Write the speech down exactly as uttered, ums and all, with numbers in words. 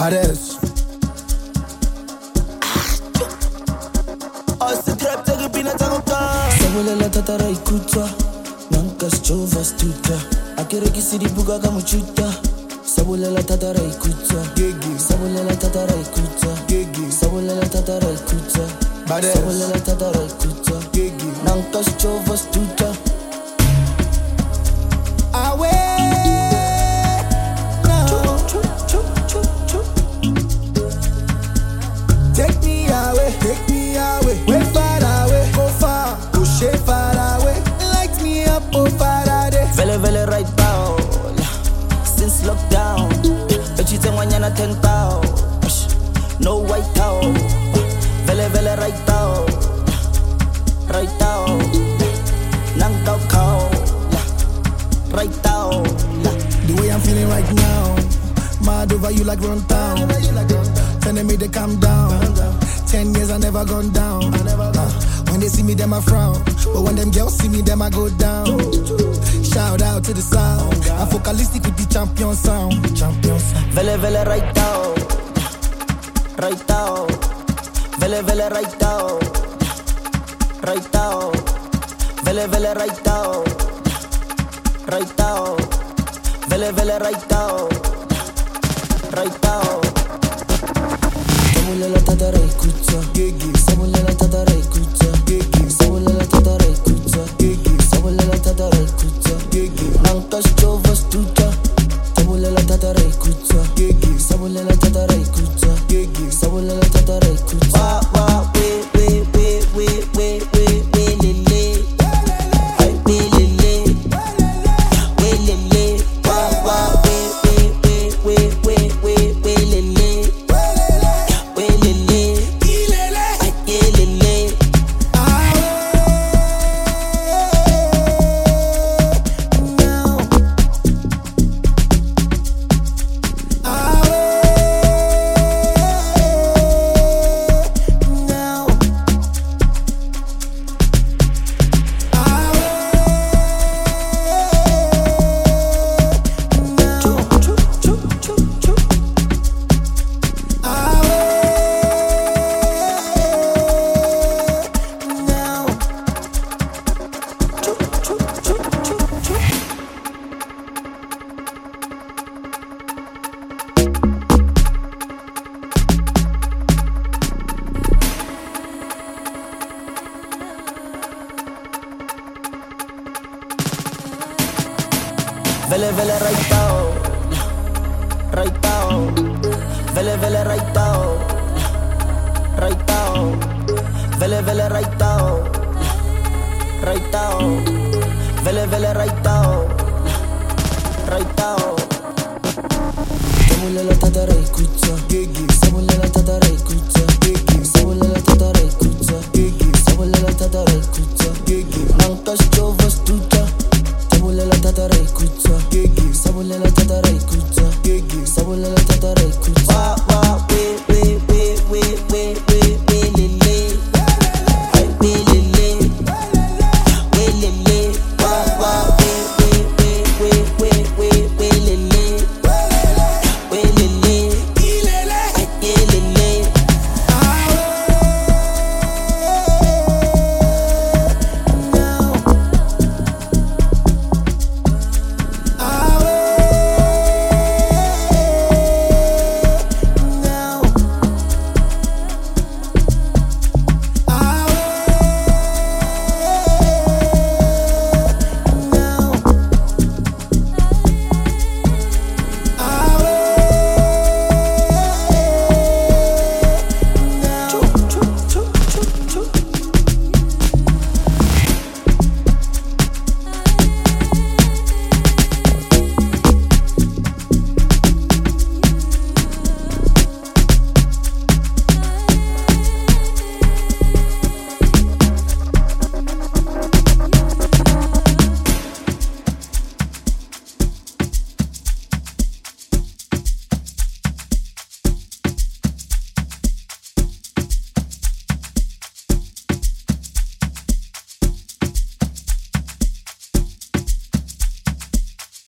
Baddest. Osse trap tegen binnen tango ta. Sabulela tatara ikuta, nankas chova stuta. Akireki sidi buga kamuchuta. Sabulela tatara ikuta, Gigi. sabulela tatara ikuta, Gigi. sabulela tatara ikuta. Baddest. Sabulela tatara ikuta, Gigi. nankas chova stuta. Take me away, take me away, way far away, go far, go shade far away. Light me up, oh Faraday. Vele vele right now, since lockdown. But you think when you're not ten thousand, no white out. Vele vele right now, right now. Nang tao kao, right now. The way I'm feeling right now, mad over you like run town. Telling me to calm down. Ten years I never gone down. Uh, when they see me, them I frown. But when them girls see me, them I go down. Shout out to the sound. I'm focalistic with the champion sound. Champion sound. Vele vele right now, right now. Vele vele right now, right now. Vele vele right now, right now. Vele vele right now, right now. Sabulela tatara ikuta, Gigi. sabulela tatara ikuta, Gigi. sabulela tatara ikuta, Gigi. sabulela tatara ikuta, Gigi. nankas chova stuta. Sabulela tatara ikuta, Gigi. sabulela tatara ikuta, Gigi. sabulela tatara ikuta. Wa wa we we we we we we we lele, ay we lele, we lele. Wa wa we we we we we we we lele. Vele vele right